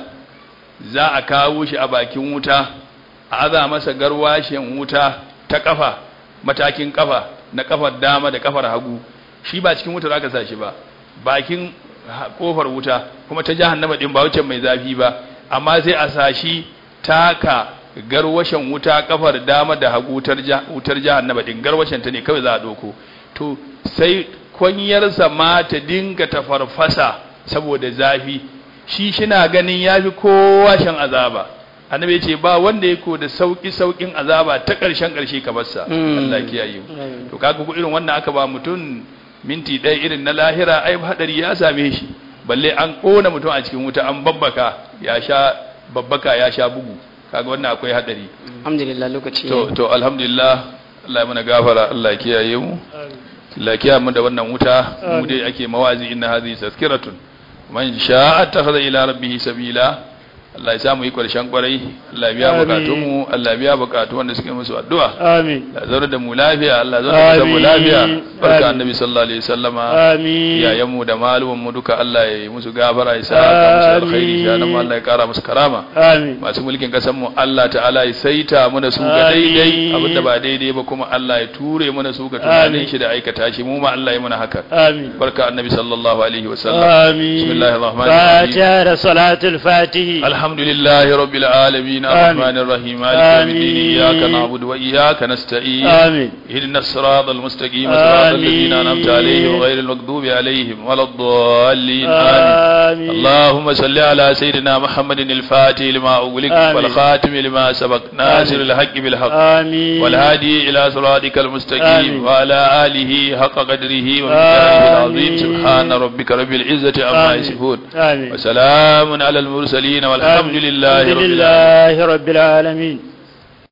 za a kawo shi a bakin wuta a aza masa garwashin wuta ta kafa matakin kafa na kafar dama da kafar hagu shi ba cikin wuta zaka sa shi ba bakin kofar wuta kuma ta jahannama din ba wuce mai zafi ba amma sai a sa shi taka garwashin wuta kafar dama da hagu wutar jahannama din garwashin ta ne kawai za a doko to sai kwanyarsa ma ta dinga ta farfasa saboda zafi shi shina ganin yafi kowa shan azaba annabi yace ba wanda yake da sauki saukin azaba ta karshen karshe kamar sa Allah kiyaye mu to kaga ko irin wannan aka ba mutun minti ɗaya irin na lahira ai hadari ya same shi balle an kona mutum a cikin wuta an babbaka ya sha babbaka ya sha bugu kaga wannan akwai hadari alhamdulillah lokaci to to alhamdulillah Allah ya mana gafara Allah ya kiyaye mu Allah ya kiyaye mu da wannan wuta mu dai ake mawazi inna hadhihi tazkiratun man sha'a attakhadha ila rabbih sabila Allah ya samu yi karshen kwarai Allah ya biya bukatun mu Allah ya biya bukatun wanda suke musu addu'a amin Allah zauna da mu lafiya Allah zauna da mu lafiya barka annabi sallallahu alaihi wasallama amin yayan mu da malumin mu duka Allah ya yi musu gafara ya saka musu alkhairi ya nan Allah ya kara musu karama amin masu mulkin kasan mu Allah ta'ala ya saita mu da su ga daidai abinda ba daidai ba kuma Allah ya ture mu da su ga tunanin shi da aikata shi mu ma Allah ya muna haka amin barka annabi sallallahu alaihi wasallam amin bismillahir rahmanir rahim fatiha salatul fatih الحمد لله رب العالمين الرحمن الرحيم مالك يوم الدين إياك نعبد وإياك نستعين آمين اهدنا الصراط المستقيم صراط الذين أنعمت عليهم غير المغضوب عليهم ولا الضالين آمين اللهم صل على سيدنا محمد الفاتح لما أغلق والخاتم لما سبق ناصر الحق بالحق آمين والهادي إلى صراطك المستقيم وعلى آله حق قدره ومقداره العظيم سبحان ربك رب العزة عما يصفون وسلام على المرسلين والحمد الحمد لله رب العالمين